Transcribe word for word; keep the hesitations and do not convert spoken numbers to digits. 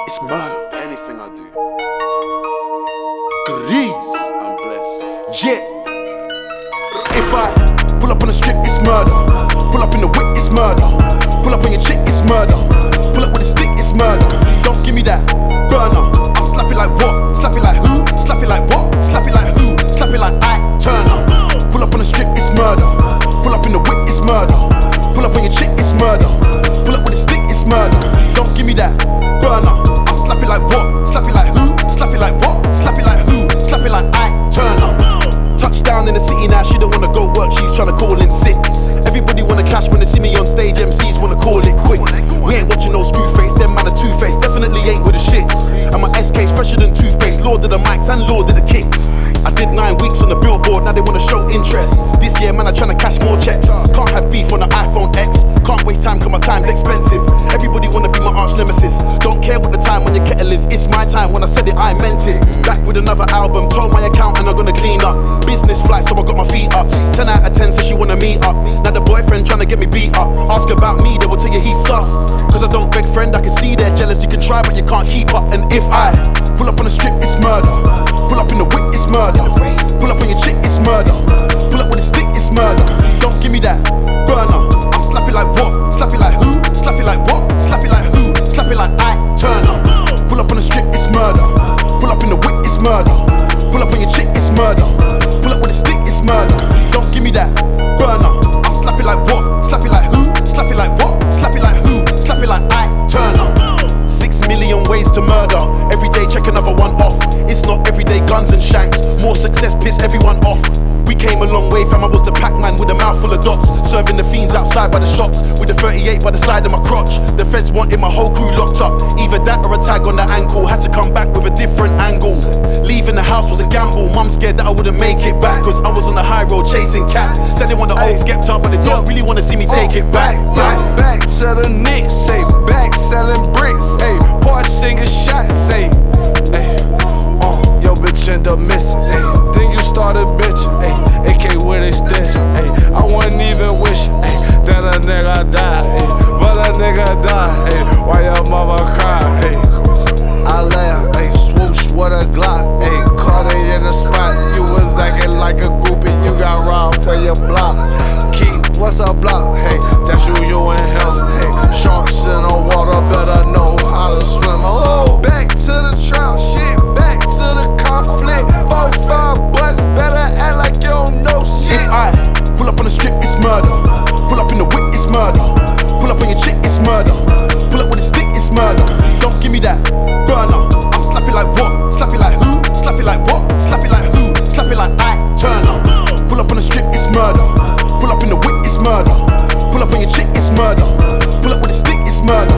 It's murder. Anything I do, Grease. I'm blessed. Yeah. If I pull up on the strip, it's murder. Pull up in the whip, it's murder. Pull up on your chick, it's murder. Pull up with a stick, it's murder. Don't give me that burner. I'll slap it like what? Slap it like who? Slap it like what? Slap it like who? Slap it like I Turner. Pull up on the strip, it's murder. Pull up in the whip, it's murder. Pull up on your chick, it's murder. Pull up with a stick, it's murder. Don't give me that burner. I'll slap it like what? Slap it like who? Slap it like what? Slap it like who? Slap it like I Turner. Touchdown in the city now, she don't wanna go work, she's tryna call in sick. Everybody wanna clash when they see me on stage, M Cs wanna call it quits. We ain't watching no screw face, them man are two-faced, definitely ain't with the shits. And my S K's fresher than toothpaste, lord of the mics and lord of the kicks. I did nine weeks on the billboard, now they wanna show interest. This year man, I'm tryna cash more checks. Can't have beef on the iPhone X, can't waste time cause my time's expensive. Everybody wanna be my arch nemesis, don't care what the time on your kettle is. It's my time, when I said it I meant it. Back with another album, told my account and I'm gonna clean up. Business flight, so I got my feet up. ten out of ten says she wanna meet up. Now the boyfriend tryna get me beat up. Ask about me, they will tell you he's sus. Cause I don't beg friend, I can see they're jealous. You can try but you can't keep up. And if I pull up on the strip, it's murder. Pull up in the whip, it's murder. Pull up on your chick, it's murder. Pull up with a stick, it's murder. Don't give me that burner. I'll slap it like what? Slap it like who? Slap it like what? Slap it like who? Slap it like I Turner. Pull up on the strip, it's murder. Pull up in the whip, it's murder. Pull up on your chick, it's murder. Pull up with a stick, it's murder. Don't give me that burner. I'll slap it like what? Slap it like who? Slap it like what? Slap it like who? Slap it like I Turner. Six million ways to murder. Every day check another one off. It's not everyday guns and shanks. More success piss everyone off. We came a long way fam, I was the Pac-Man with a mouth full of dots. Serving the fiends outside by the shops with the thirty-eight by the side of my crotch. The feds wanted my whole crew locked up. Either that or a tag on the ankle. Had to come back with a different angle. Leaving the house was a gamble. Mum scared that I wouldn't make it back, cause I was on the high road chasing cats. Said they want the old Skepta, but they don't really wanna see me take it back. Back, back to the Knicks, say back selling bricks, hey, Porsche singing shots, say, hey, uh, yo bitch end up missing, hey, then you started bitching, hey, A K with extension, hey, I wasn't even wishing, hey, then a nigga died, hey, but a nigga died, hey, why your mama cry, hey, I laugh, hey, swoosh with a Glock, hey, caught it in the spot, you was acting like a groupie, you got robbed for your block. What's a block? Hey, that's you, you and him. Hey, sharks in the water, better know how to swim. Oh, back to the trap, shit, back to the conflict. Four, five butts, better act like you don't know shit. If I pull up on the strip, it's murder. Pull up in the whip, it's murder. Pull up on your chick, it's murder. Pull up with a stick, it's murder. Don't give me that burner. I'll slap it like what? Slap it like who? Slap it like what? Slap it like who? Slap it like I Turner. Pull up on the strip, it's murder. Pull up in the whip, it's murder. Pull up on your chick, it's murder. Pull up with a stick, it's murder.